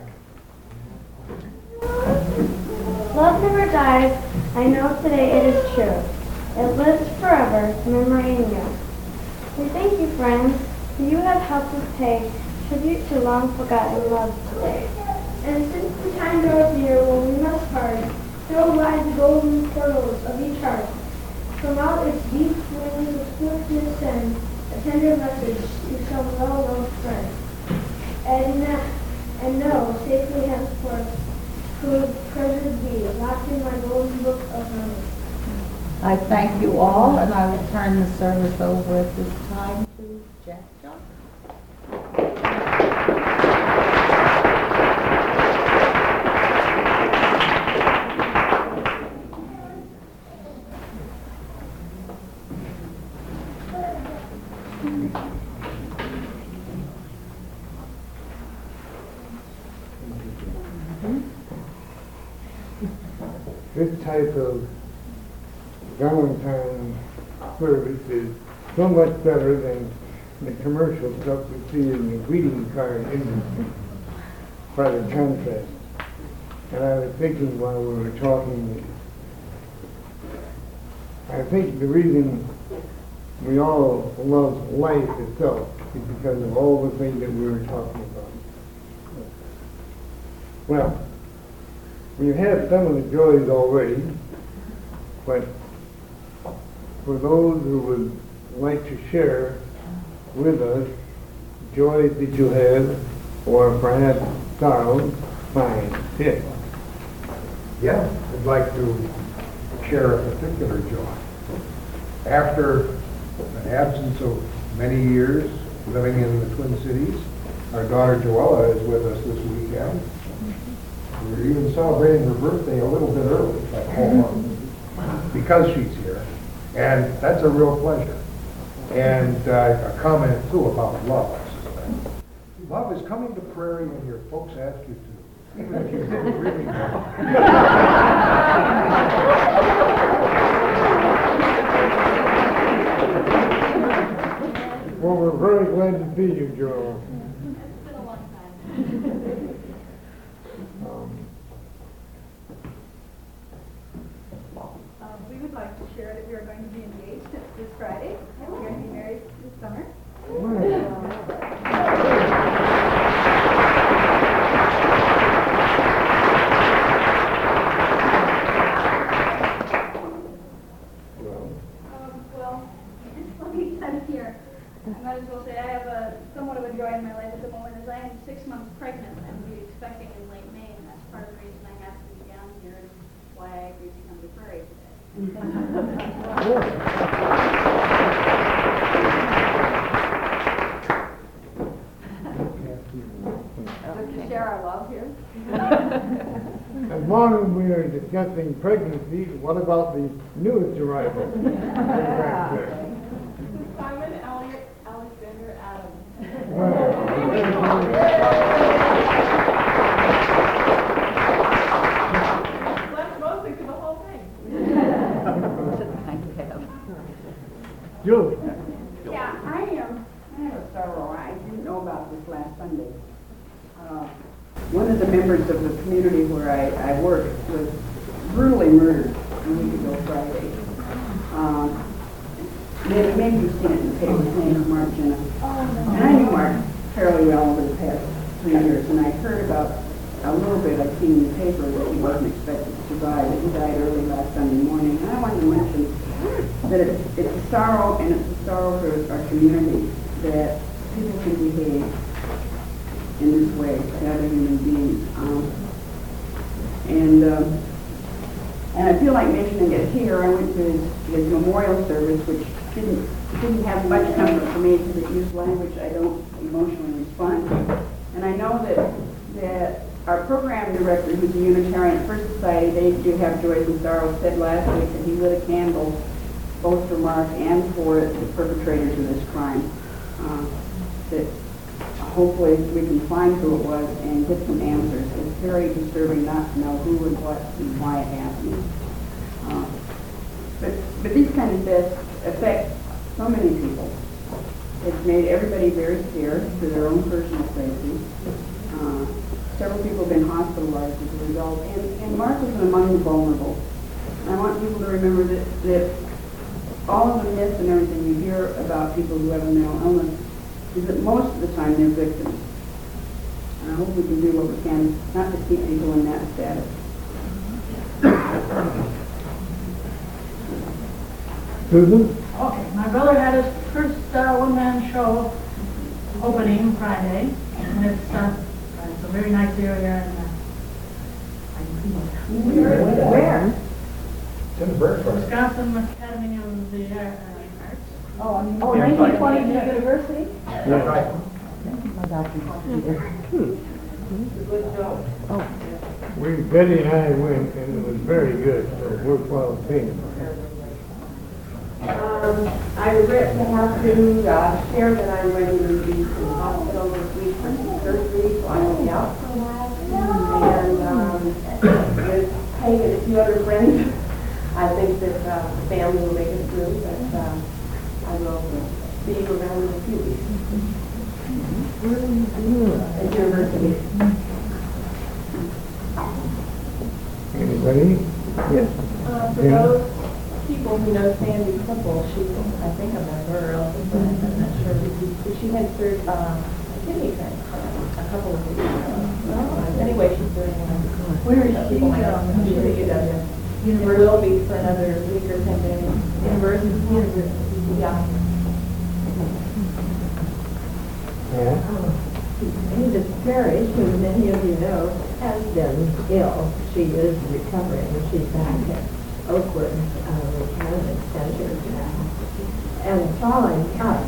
Love never dies. I know today it is true. It lives forever, memory in you. We thank you, friends, for you have helped us pay tribute to long forgotten love today. And since the time draws near when we must part, so lie the golden furrows of each heart. From out its deep wings of swiftness send a tender message to some well-loved friend. And, na- and know, safely henceforth, could treasured be, locked in my golden book of memories. I thank you all, and I will turn the service over at this time to Jack Johnson. This type of Valentine service is so much better than the commercial stuff we see in the greeting card industry by the contrast. And I was thinking while we were talking, I think the reason we all love life itself is because of all the things that we were talking about. Well, we have some of the joys already, but for those who would like to share with us joys that you have, or perhaps sorrows, fine, yes. Yeah, I'd like to share a particular joy. After an absence of many years living in the Twin Cities, our daughter Joella is with us this weekend. We're even celebrating her birthday a little bit early, like a whole month, because she's here. And that's a real pleasure. And uh, a comment, too, about love, I suspect. Love is coming to Prairie when your folks ask you to, even if you didn't really know. Well, we're very glad to see you, Joel. It's been a long time. Um, Uh, we would like to share that we are going to be engaged this Friday. We're going to be married this summer. Um, well, let me kind of here. I might as well say I have a somewhat of a joy in my life at the moment as I am six months pregnant and will be expecting in late May, and that's part of the reason I have to be down here and why I agreed to come to Prairie today. To share our love here. As long as we are discussing pregnancy, what about the newest arrival? Simon Elliott Alexander Adams. Let's both think of the whole thing. Julie. Yeah, I am. I have a sorrow. I didn't know about this last Sunday. Uh, one of the members of the community where I, I work was brutally murdered a week ago Friday. Uh, maybe, maybe you've seen it in the paper. His name is Mark Jenna. And I knew Mark fairly well over the past three years, and I heard about a little bit. I've seen in the paper that he wasn't expected to survive, that he died early last Sunday morning. And I wanted to mention that it's, it's a sorrow, and it's a sorrow for our community that people can behave in this way to other human beings. Um, and um, and I feel like mentioning it here. I went to his, his memorial service, which didn't, didn't have much comfort for me because it used language I don't emotionally respond to. And I know that, that our program director, who's a Unitarian at First Society, they do have Joys and Sorrows, said last week that he lit a candle both for Mark and for the perpetrators of this crime. Uh, that hopefully we can find who it was and get some answers. It's very disturbing not to know who and what and why it happened. Uh, but, but these kind of deaths affect so many people. It's made everybody very scared for their own personal safety. Uh, several people have been hospitalized as a result, and, and Mark was among the vulnerable. And I want people to remember that, that all of the myths and everything you hear about people who have a mental illness is that most of the time they're victims. And I hope we can do what we can not to keep people in that status. Susan? Okay, my brother had his first uh, one-man show opening Friday, and it's, uh, it's a very nice area. And, uh, Where? Where? It's in the bird park. Wisconsin Academy of the uh, Arts. Oh, oh, nineteen twenty-two University? That's right. We, Betty and I went, and it was very good, so worthwhile seeing. Um, I regret to have to uh, share that I'm ready to be in the hospital this week for some surgery, so I will be out for a while. And um, with Peg and a few other friends, I think that uh, the family will make it through, but uh, I will see you around in a few weeks. At university. Anybody? Yes. Uh, for Yeah. those people who know Sandy Temple, she, I think I met her, else, but I'm not sure. But she had surgery, uh, a kidney transplant a couple of weeks ago. Uh, anyway, she's doing well. Where is she? People might know. She's at U W. University will be for another week or ten days. University, university, yeah. Yeah. Edith Parrish, who many of you know, has been ill. She is recovering. She's back at Oakwood uh, Retirement Center now. And following up,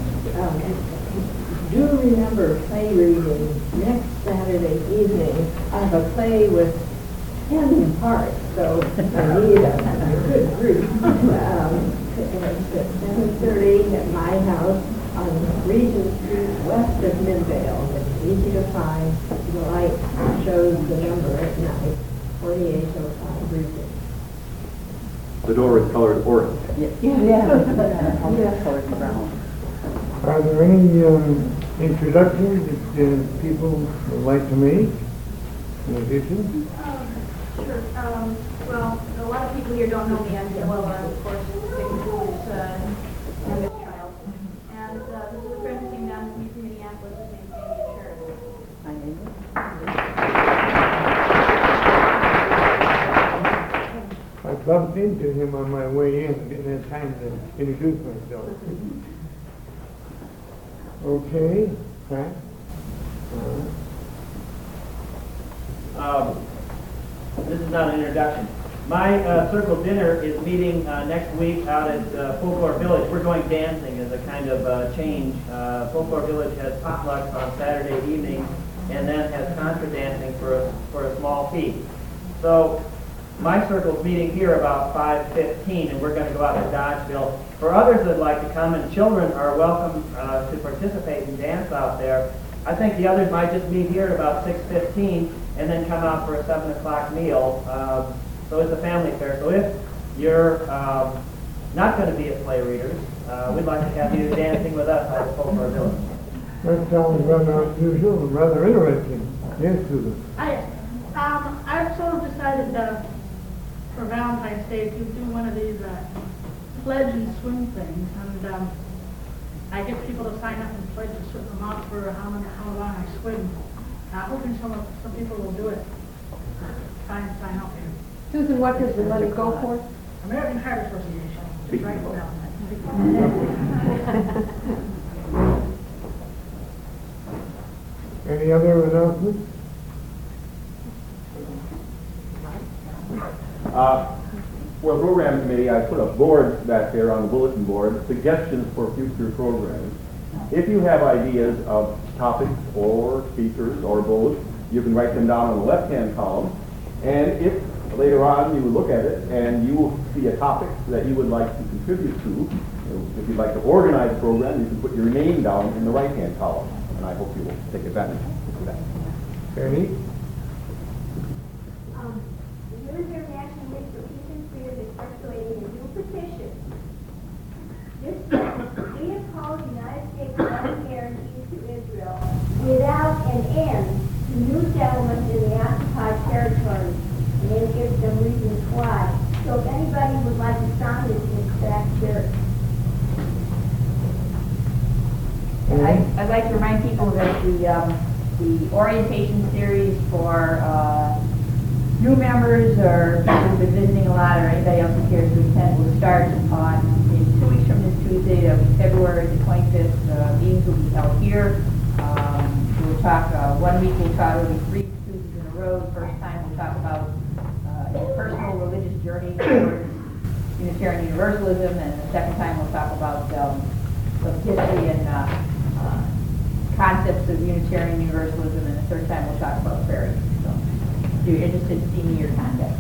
um, do remember play reading next Saturday evening. I have a play with ten parts, so I need a, a good group. Um, it's at seven thirty at my house on Regent Street, west of Midvale. It's easy to find. The light shows the number at night, forty-eight oh five Regent. The door is colored orange. Yeah. Yeah. Colored brown. Are there any um, introductions that uh, people would like to make in addition? Sure. Um, well, a lot of people here don't know me. I'm Joella, of course, Victor's uh, youngest child. And uh, this is a friend who came down with me from Minneapolis. His name's Andy Sherrill. My name I bumped into him on my way in, didn't have time to introduce myself. Okay, Frank? Uh, Um, this is not an introduction. My uh, circle dinner is meeting uh, next week out at uh, Folklore Village. We're going dancing as a kind of uh, change. Uh, Folklore Village has potlucks on Saturday evening and then has contra dancing for a, for a small fee. So my circle's meeting here about five fifteen, and we're going to go out to Dodgeville. For others that like to come, and children are welcome uh, to participate and dance out there, I think the others might just meet here at about six fifteen and then come out for a seven o'clock meal. Um, so it's a family fair. So if you're um, not going to be at Play Readers, uh, we'd like to have you dancing with us out at Folklore Village. That sounds rather unusual and rather interesting. Yes, Susan? I, um, I've sort of decided uh, for Valentine's Day to do one of these uh, pledge and swim things, and um, I get people to sign up and pledge a certain amount for how, many, how long I swim. I'm hoping some, of- some people will do it. Try and sign up here. Susan, what does the money go for? American Heart Association. Just right for Valentine's. Any other For the program committee, I put a board back there on the bulletin board, suggestions for future programs. If you have ideas of topics or speakers or both, you can write them down on the left-hand column. And if later on you look at it and you will see a topic that you would like to contribute to, if you'd like to organize a program, you can put your name down in the right-hand column. And I hope you will take advantage of that. Penny? Um, the New Year's International Week for Peace and Freedom is circulating a new petition. This says, we have called the United States loving guarantees to Israel without an end to new settlements in the occupied territories. And then it gives them reasons why. So if anybody would like to sign this, it's back there. I- I'd like to remind people that the, um, the orientation series for uh, new members or people who've been visiting a lot or anybody else who cares to attend will start on, in two weeks from this Tuesday, that'll be February the twenty-fifth. The meetings will be held here. Um, we'll talk, uh, one week we'll talk, it'll be three Tuesdays in a row. The first time we'll talk about uh, your personal religious journey towards Unitarian Universalism, and the second time we'll talk about um, the history and uh, uh, concepts of Unitarian Universalism, and the third time we'll talk about prairie. So, if you're interested in seeing your contact.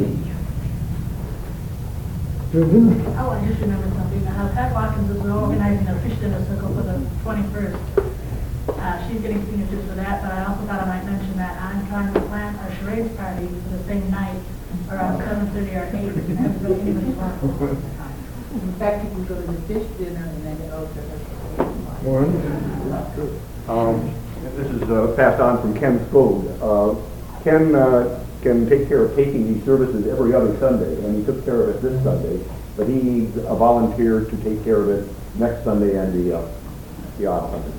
Susan? Oh, I just remembered something. Uh, Pat Watkins is organizing a fish dinner circle for the twenty-first. Uh, she's getting signatures for that, but I also thought I might mention that I'm trying to plan a charades party for the same night, around seven thirty or eight, and everybody, anybody wants. In fact, you can go to the fish dinner and then go to the... One. Um, this is uh, passed on from Ken Skog. Uh, Ken uh, can take care of taking these services every other Sunday, and he took care of it this Sunday, but he needs a volunteer to take care of it next Sunday and the, uh, the odd Sunday.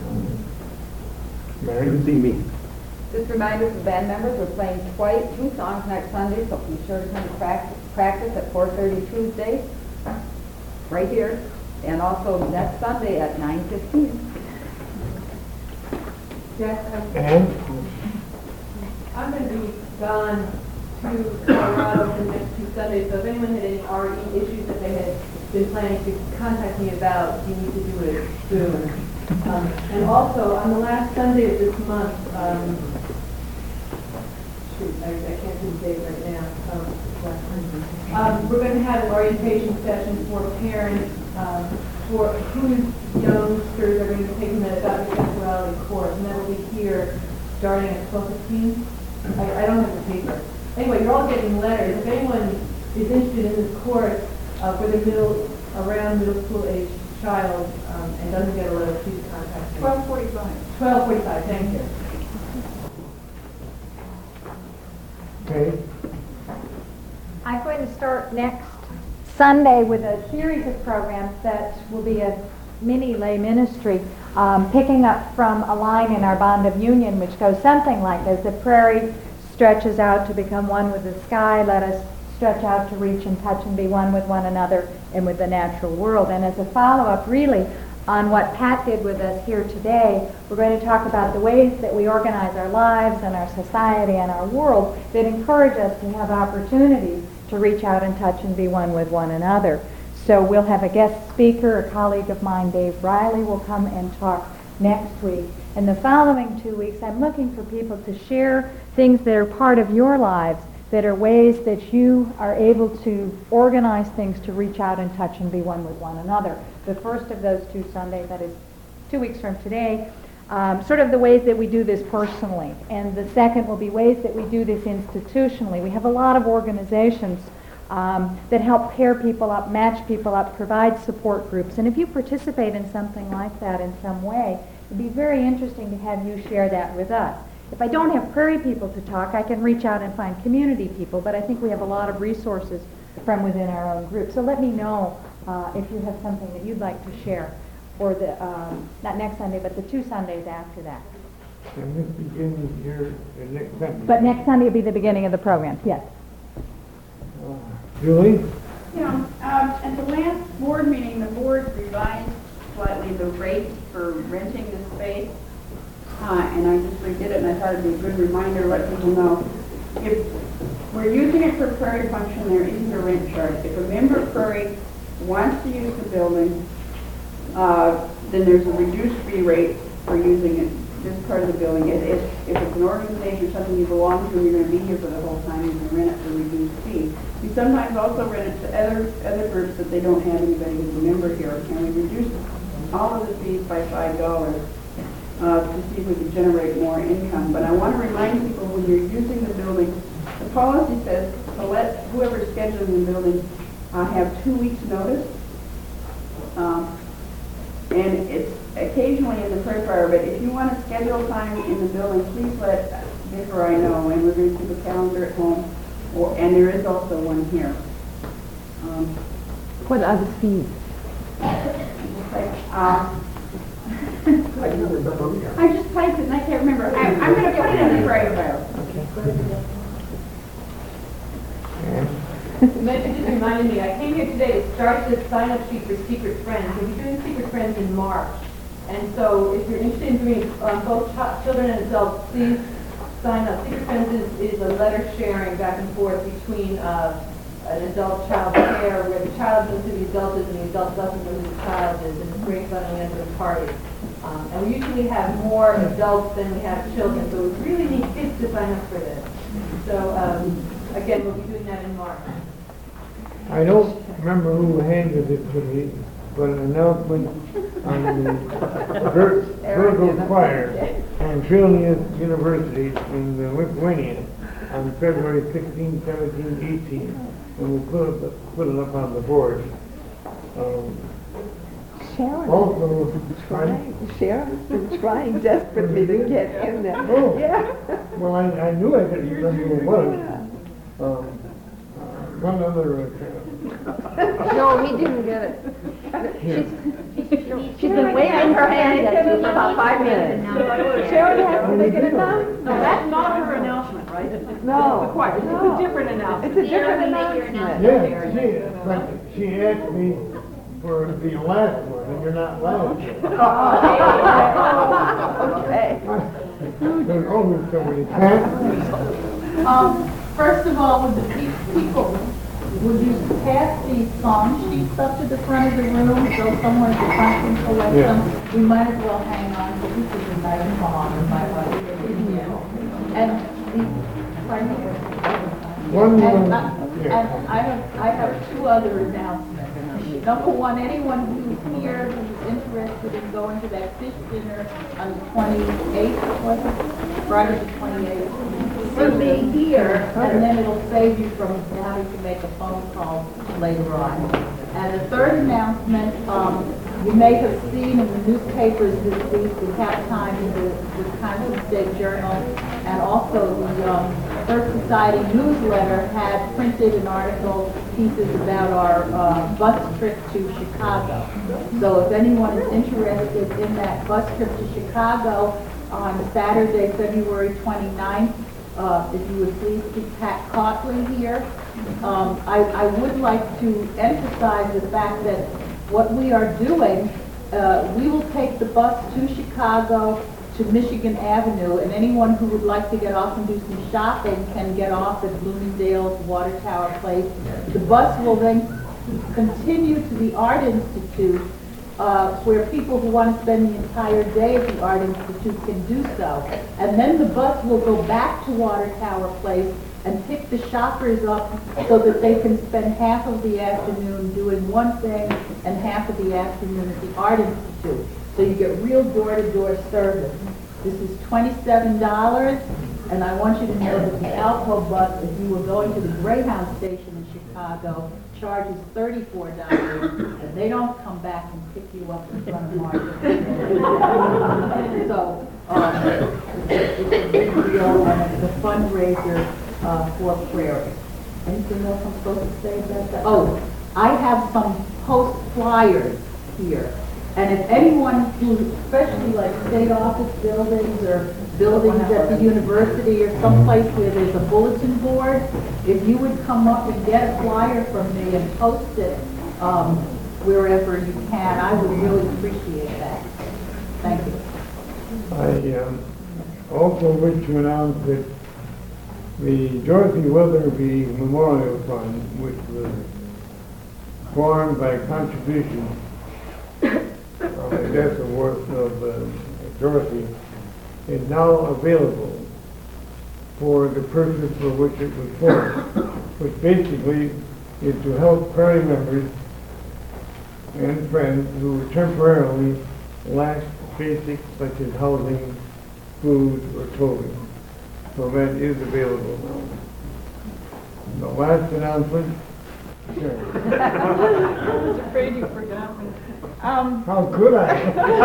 Mary? You can see me. Just remind us, the band members, we're playing twice, two songs next Sunday, so be sure to come to practice, practice at four thirty Tuesday, right here, and also next Sunday at nine fifteen. Yes, I'm, And? I'm going to be gone to Colorado for the next two Sundays, so if anyone had any R E issues that they had been planning to contact me about, you need to do it soon. Um, and also, on the last Sunday of this month, um, shoot, I, I can't do the date right now. Um, um, we're going to have an orientation session for parents um, for whose youngsters are going to be taking the adoptive sexuality course, and that will be here starting at twelve fifteen. I, I don't have the paper. Anyway, you're all getting letters. If anyone is interested in this course uh, for the middle, around middle school age child um, and doesn't get a letter, please contact me. twelve forty-five. twelve forty-five, thank you. Okay. I'm going to start next Sunday with a series of programs that will be a mini lay ministry, um, picking up from a line in our Bond of Union which goes something like this: the prairie stretches out to become one with the sky, let us stretch out to reach and touch and be one with one another and with the natural world. And as a follow-up really on what Pat did with us here today, we're going to talk about the ways that we organize our lives and our society and our world that encourage us to have opportunities to reach out and touch and be one with one another. So we'll have a guest speaker, a colleague of mine, Dave Riley, will come and talk next week. In the following two weeks, I'm looking for people to share things that are part of your lives, that are ways that you are able to organize things to reach out and touch and be one with one another. The first of those two Sundays, that is two weeks from today, um, sort of the ways that we do this personally. And the second will be ways that we do this institutionally. We have a lot of organizations um, that help pair people up, match people up, provide support groups. And if you participate in something like that in some way, it'd be very interesting to have you share that with us. If I don't have prairie people to talk, I can reach out and find community people, but I think we have a lot of resources from within our own group. So let me know uh, if you have something that you'd like to share for the, um, not next Sunday, but the two Sundays after that. And this begins here uh, next Sunday. But next Sunday will be the beginning of the program, yes. Uh, Julie? You know, um, at the last board meeting, the board revised slightly the rate for renting the space. Uh, and I just redid it, and I thought it'd be a good reminder to let people know. If we're using it for Prairie function, there isn't a rent charge. If a member of Prairie wants to use the building, uh, then there's a reduced fee rate for using it, this part of the building. If, if, if it's an organization or something you belong to and you're going to be here for the whole time, you can rent it for a reduced fee. We sometimes also rent it to other, other groups that they don't have anybody who's a member here, and we reduce all of the fees by five dollars. Uh, to see if we can generate more income. But I want to remind people, when you're using the building, the policy says to let whoever's scheduling the building uh, have two weeks' notice. Um, and it's occasionally in the prayer fire, but if you want to schedule time in the building, please let Vic or I know, and we're going to keep a calendar at home, or, and there is also one here. Um, What are the fees? uh, I just typed it and I can't remember. I, I'm going to put it in the prayer file. It just reminded me, I came here today to start this sign-up sheet for Secret Friends. We'll be doing Secret Friends in March. And so if you're interested in doing um, both ch- children and adults, please sign up. Secret Friends is, is a letter sharing back and forth between uh, an adult-child pair where the child knows who the adult is and the adult doesn't know who the child is, and it's great fun and we end with parties. Um, and we usually have more adults than we have children, so we really need kids to sign up for this. So um, again, we'll be doing that in March. I don't remember who handed it to me, but an announcement on the Vir- Virgo Choir on Trillium University in uh, Lithuania on February sixteenth, seventeenth, eighteenth, and we'll put it, put it up on the board. Um, Sharon also, trying, Sharon's been trying desperately to get in there. Oh. Yeah. Well, I, I knew I didn't remember who it was. Um, uh, one other. Uh, No, he didn't get it. Here. She's been waving her hand at you for about five minutes. Sharon hasn't taken it now? No, that's not her announcement, right? No. The choir. It's No. a different announcement. It's a different announcement. Yeah, she, but she asked me for the last one, and you're not last. Okay. There's always so many times. Um, first of all, would the pe- people, would you pass these song sheets up to the front of the room so someone at the front can collect Yeah. them? We might as well hang on, because this is a nice song, and my wife is here. And the, pardon me? One And, more. uh, and I have, I have two other announcements. Number one, anyone who's here who's interested in going to that fish dinner on the twenty-eighth, was it? Friday the twenty-eighth. See me here, and then it'll save you from having to make a phone call later on. And the third announcement, um, you may have seen in the newspapers this week, the Cap Times, the Wisconsin State Journal, and also the um, First Society newsletter had printed an article, pieces about our uh, bus trip to Chicago. So if anyone is interested in that bus trip to Chicago on Saturday, February twenty-ninth, uh, if you would please keep Pat Cautley here. Um, I, I would like to emphasize the fact that what we are doing, uh, we will take the bus to Chicago to Michigan Avenue, and anyone who would like to get off and do some shopping can get off at Bloomingdale's Water Tower Place. The bus will then continue to the Art Institute, uh, where people who want to spend the entire day at the Art Institute can do so. And then the bus will go back to Water Tower Place and pick the shoppers up so that they can spend half of the afternoon doing one thing and half of the afternoon at the Art Institute. So you get real door-to-door service. This is twenty-seven dollars, and I want you to know that the Alco bus, if you were going to the Greyhound station in Chicago, charges thirty-four dollars, and they don't come back and pick you up in front of Market. So, uh, it's a big deal, and it's a fundraiser uh, for Prairie. Anything else I'm supposed to say about that? Oh, I have some post flyers here. And if anyone who, especially like state office buildings or buildings at the university or someplace where there's a bulletin board, if you would come up and get a flyer from me and post it um, wherever you can, I would really appreciate that. Thank you. I um, also wish to announce that The Dorothy Weatherby Memorial Fund, which was formed by contribution of the death of worth of uh, Dorothy, is now available for the purpose for which it was formed, which basically is to help prairie members and friends who temporarily lack basics such as housing, food, or clothing. So that is available now. The last announcement. Sure. I was afraid you forgot me. Um, How could I?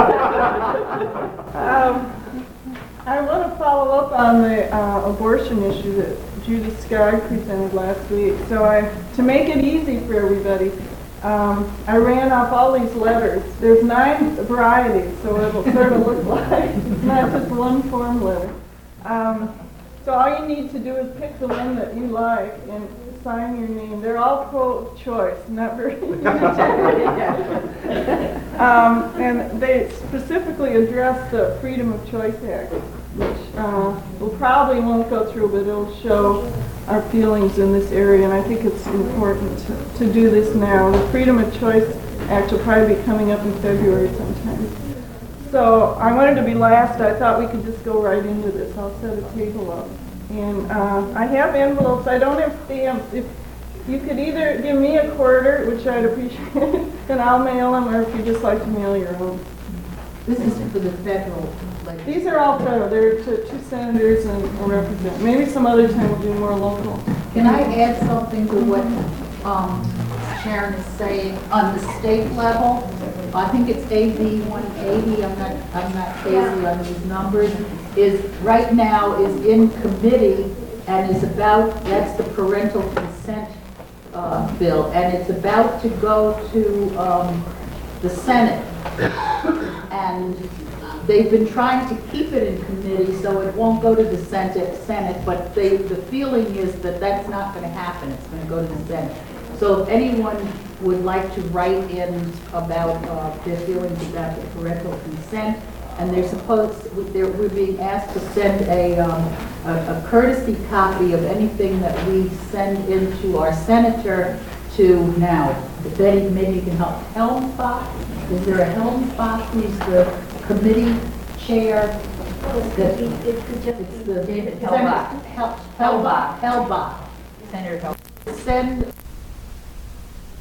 um, I want to follow up on the uh, abortion issue that Judy Skye presented last week. So I, to make it easy for everybody, um, I ran off all these letters. There's nine varieties, so it'll sort of look like it's not just one form letter. Um, so all you need to do is pick the one that you like and sign your name. They're all pro-choice, not very um, and they specifically address the Freedom of Choice Act, which uh, will probably won't go through, but it'll show our feelings in this area, and I think it's important to, to do this now. The Freedom of Choice Act will probably be coming up in February sometime. So I wanted to be last. I thought we could just go right into this. I'll set a table up. And uh, I have envelopes. I don't have stamps. If you could either give me a quarter, which I'd appreciate, then I'll mail them, or if you'd just like to mail your own. This is for the federal. These are all federal. They're to two senators and a representative. Maybe some other time we'll do more local. Can I add something to what um, Sharon is saying on the state level? I think it's A B one eighty. I'm not. I'm not crazy on these numbers. Is right now is in committee and is about. That's the parental consent uh, bill, and it's about to go to um, the Senate. And they've been trying to keep it in committee so it won't go to the Senate, Senate, but they, the feeling is that that's not going to happen. It's going to go to the Senate. So if anyone would like to write in about uh, their feelings about the parental consent, and they're supposed, they're, we're being asked to send a, um, a, a courtesy copy of anything that we send into our senator to now. If any, maybe you can help. Helmsbach, is there a Helmsbach who's the committee chair? It's the, it's the David Hellbach. Hellbach. Hellbach. Hellbach. Senator Hellbach. Send